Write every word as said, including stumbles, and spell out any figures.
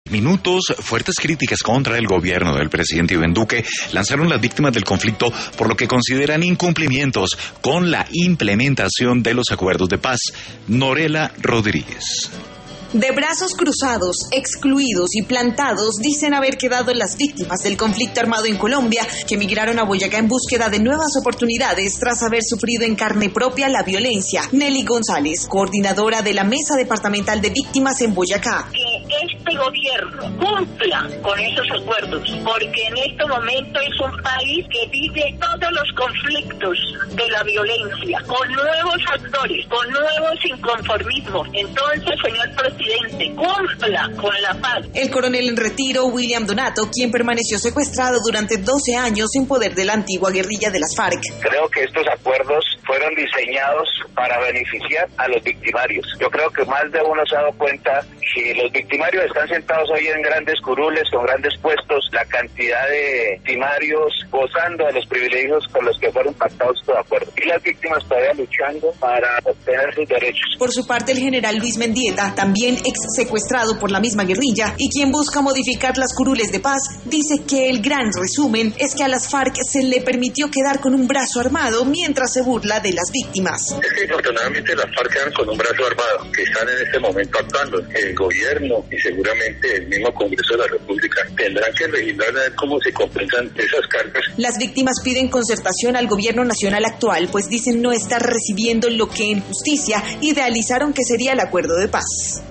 Minutos, fuertes críticas contra el gobierno del presidente Iván Duque lanzaron las víctimas del conflicto por lo que consideran incumplimientos con la implementación de los acuerdos de paz. Norela Rodríguez. De brazos cruzados, excluidos y plantados, dicen haber quedado las víctimas del conflicto armado en Colombia, que emigraron a Boyacá en búsqueda de nuevas oportunidades tras haber sufrido en carne propia la violencia. Nelly González, coordinadora de la Mesa Departamental de Víctimas en Boyacá. Que este gobierno cumpla con esos acuerdos, porque en este momento es un país que vive todos los conflictos de la violencia, con nuevos actores, con nuevos inconformismos. Entonces, señor presidente, Presidente, cumpla con la paz. El coronel en retiro, William Donato, quien permaneció secuestrado durante doce años en poder de la antigua guerrilla de las FARC. Creo que estos acuerdos fueron diseñados para beneficiar a los victimarios. Yo creo que más de uno se ha dado cuenta que los victimarios están sentados hoy en grandes curules, con grandes puestos, la cantidad de victimarios gozando de los privilegios con los que fueron pactados estos acuerdos. Y las víctimas todavía luchando para obtener sus derechos. Por su parte, el general Luis Mendieta, también ex secuestrado por la misma guerrilla y quien busca modificar las curules de paz, dice que el gran resumen es que a las FARC se le permitió quedar con un brazo armado mientras se burla de las víctimas. Es que afortunadamente las FARC quedan con un brazo armado, que están en este momento actuando. El gobierno y seguramente el mismo Congreso de la República tendrán que legislar a ver cómo se compensan esas cargas. Las víctimas piden concertación al gobierno nacional actual, pues dicen no estar recibiendo lo que en justicia idealizaron que sería el acuerdo de paz.